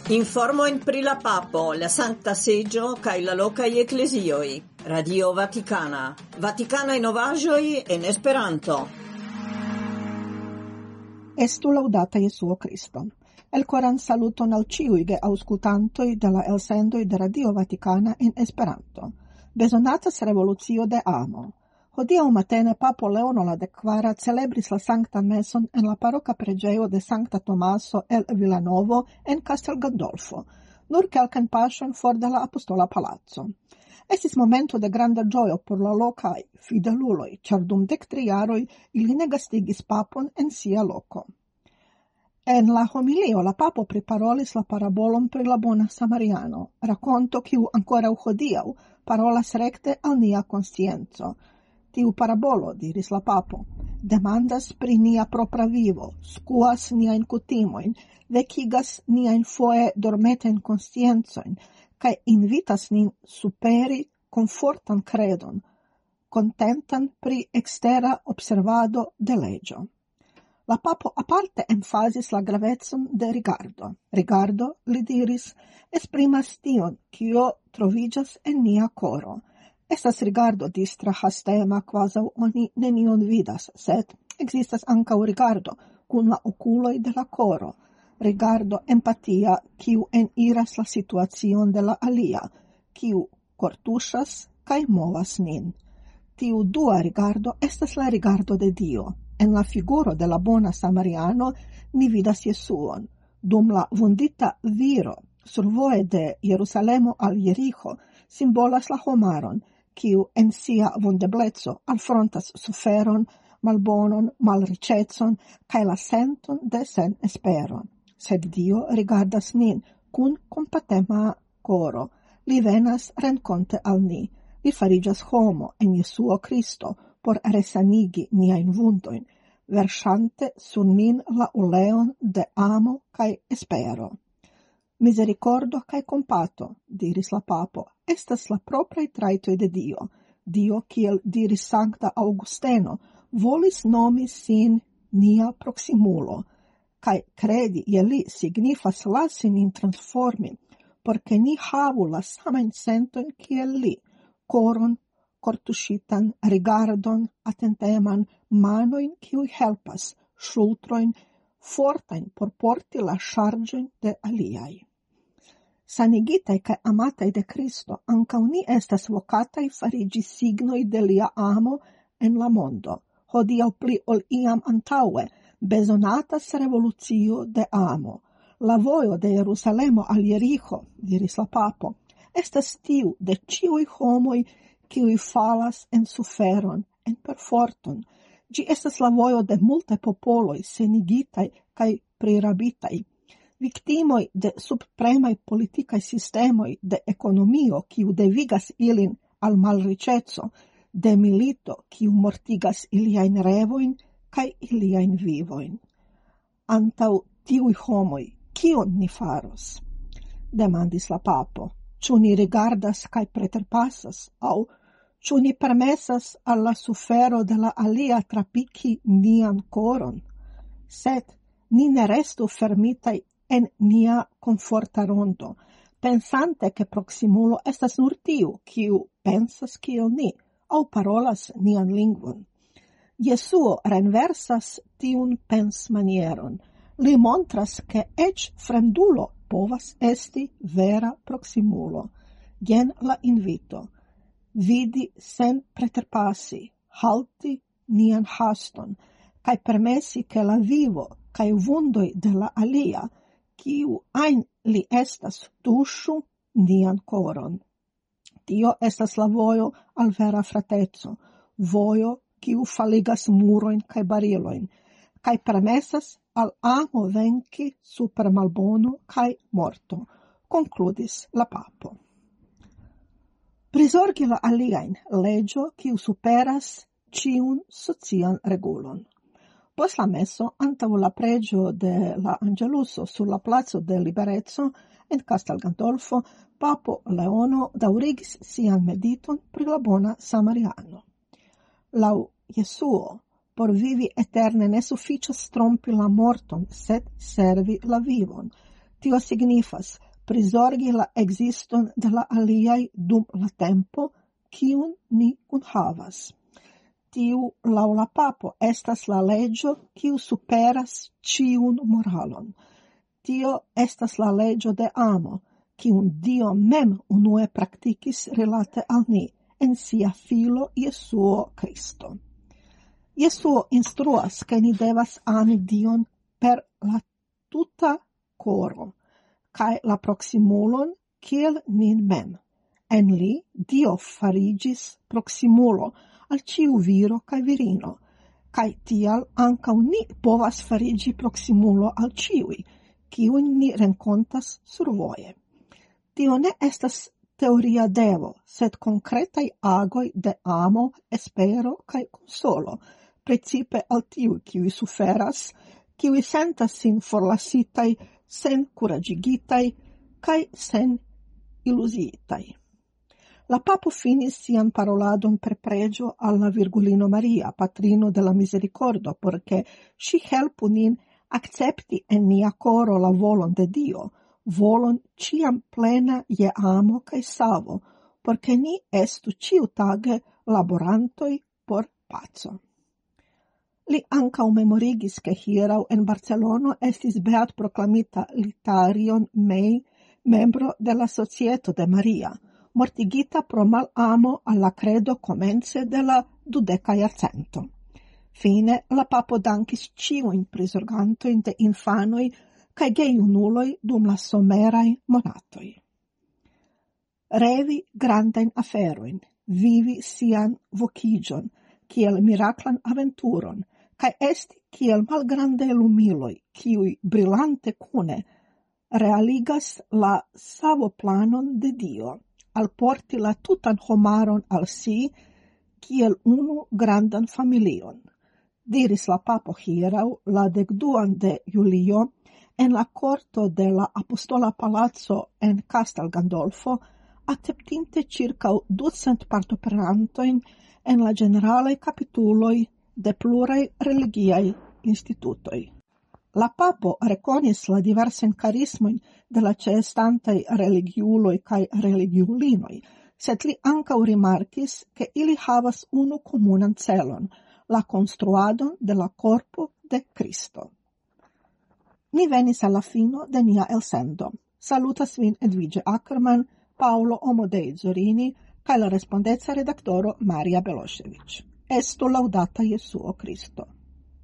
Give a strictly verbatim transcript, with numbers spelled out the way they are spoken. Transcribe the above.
Informojn pri la papo, la Sankta Seĝo kaj la lokaj eklezioj. Radio Vatikana. Vatikanaj novaĵoj en Esperanto. Estu laudata Jesuo Cristo. El coran saluton al ciui ge auscultantoi de la elsendoi de Radio Vaticana in Esperanto. Bezonatas revolutio de amo. Hodiaŭ matene Papo Leono la Dekvara celebris la Sanktan Meson en la paroka preĝejo de Sankta Tomaso el Villanovo en Castel Gandolfo, nur kelkajn paŝojn for de la Apostola Palaco. Estis momento de granda ĝojo por la lokaj fideluloj, ĉar dum dek tri jaroj ili ne gastigis papon en sia loko. En la homilio la papo priparolis la parabolon pri la bona Samariano, rakonto kiu ankoraŭ hodiaŭ parolas rekte al nia konscienco. Tiu parabolo, diris la papo, demandas pri nia propra vivo, skuas niajn kutimojn, vekigas niajn foje dormetajn konsciencojn, kaj invitas nin superi komfortan kredon, kontentan pri ekstera observado de leĝo. La papo aparte emfazis la gravecon de rigardo. Rigardo, li diris, esprimas tion, kio troviĝas en nia koro. Estas rigardo distra hastema quasi oni nenion vidas, sed existas ankaŭ rigardo kun la okuloj de la koro, rigardo empatia kiu eniras la situacion de la alia, kiu kortuŝas kaj movas nin. Tiu dua rigardo estas la rigardo de Dio. En la figuro de la bona Samariano ni vidas Jesuon. Dum la vundita viro survoje de Jerusalemo al Jericho simbolas la homaron, kiu en sia vundebleco alfrontas suferon, malbonon, malriĉecon kaj la senton de senesperon. Sed Dio rigardas nin kun kompatema koro. Li venas renkonte al ni. Li fariĝas homo en Jesuo Kristo por resanigi niajn vundojn, verŝante sur nin la oleon de amo kaj espero. Misericordo kaj kompato, diris la papo, estas la propraj trajtoj de Dio. Dio, kiel diris Sankta Augusteno, volis nomi sin nia proksimulo, kaj kredi je li signifas lasi nin transformi, por ke ni havu la samajn sentojn kiel li, koron, kortuŝitan, rigardon, atenteman, manojn kiuj helpas, ŝultrojn, fortajn por porti la ŝarĝojn de aliaj. Sanigitaj kaj amataj de Kristo, ankaŭ ni estas vokataj fariĝi signoj de lia amo en la mondo. Hodiaŭ pli ol iam antaŭe bezonatas revolucio de amo. La vojo de Jerusalemo al Jericho, diris la papo, estas tiu de ĉiuj homoj kiuj falas en suferon, en perforton. Ĝi estas la vojo de multaj popoloj senigitaj kaj prirabitaj. Victimoj de subpremaj politikaj sistemoj de ekonomio, kiu devigas ilin al malriĉeco, de milito, kiu mortigas iliajn revojn kaj iliajn vivojn. Antaŭ tiuj homoj, kion ni faros? Demandis la papo. Ĉu ni rigardas kaj preterpasas, aŭ ĉu ni permesas al la sufero de la alia trapiki nian koron? Sed ni ne restu fermitaj en nia komforta rondo, pensante ke proksimulo estas nur tiu, kiu pensas kiel ni, aŭ parolas nian lingvon. Jesuo renversas tiun pensmanieron. Li montras ke eĉ fremdulo povas esti vera proksimulo. Jen la invito. Vidi sen preterpasi, halti nian haston, kaj permesi ke la vivo kaj vundoj de la alia, kiu ajn li estas, tuŝu nian koron. Tio estas la vojo al vera frateco, vojo kiu faligas murojn kaj barilojn, kaj permesas al amo venki super malbono kaj morto, konkludis la papo. Prizorgi la aliajn, leĝo kiu superas ĉiun socian regulon. Post la meso, antaŭ la preĝo de la Angeluso sur la placo de Libereco en Castel Gandolfo, papo Leono daŭrigis sian mediton pri la bona Samariano. Laŭ Jesuo, por vivi eterne ne sufiĉas trompi la morton, sed servi la vivon. Tio signifas prizorgi la existon de la aliai dum la tempo, kiun ni kunhavas. Tiu laŭ la papo estas la leĝo, kiu superas ĉiun moralon. Tio estas la leĝo de amo, kiun Dio mem unue praktikis rilate al ni en sia filo Jesuo Kristo. Jesuo instruas ke ni devas ami Dion per la tuta koro, kaj la proksimulon kiel nin mem. En li Dio fariĝis proksimulo al ĉiu viro kaj virino, kaj tial ankaŭ ni povas fariĝi proksimulo al ĉiuj, kiujn ni renkontas survoje. Tio ne estas teoria devo, sed konkretaj agoj de amo, espero kaj konsolo, precipe al tiuj, kiuj suferas, kiuj sentas sin forlasitaj, sen kuraĝigitaj kaj sen iluziitaj. La papo finis sian paroladon per pregio alla Virgulino Maria, patrino de la misericordo, porque ŝi helpu nin accepti en nia coro la volon de Dio, volon ciam plena je amo kaj savo, porque ni estu ĉiutage laborantoj por paco. Li ankaŭ memorigis, ke hieraŭ en Barcelono estis beat proklamita Litarion May, membro de la Societo de Maria, mortigita pro malamo alla credo komence de la dudeka jarcento. Fine, la papo dankis ĉiujn prizorgantojn de infanoj kaj gejunuloj dum la someraj monatoj. Revi grandajn aferojn, vivi sian vokiĝon, kiel miraklan aventuron, kaj esti kiel malgrandaj lumiloj, kiuj brilante kune realigas la savoplanon de Dio, alporti la tutan homaron al si, kiel unu grandan familion. Diris la papo hieraŭ la dekduan de julio en la korto de la Apostola Palazzo en Castel Gandolfo, acceptinte circa ducent partoprenantojn en la generalaj kapituloj de pluraj religiaj institutoj. La papo rekonis la diversajn karismojn de la ĉeestantaj religiuloj kaj religiulinoj, sed li ankaŭ rimarkis, ke ili havas unu komunan celon, la konstruadon de la korpo de Kristo. Ni venis al la fino de nia elsendo. Salutas vin Edvige Ackerman, Paolo Omodei Zorini kaj la respondeca redaktoro Maria Belošević. Estu laŭdata Jesuo Kristo.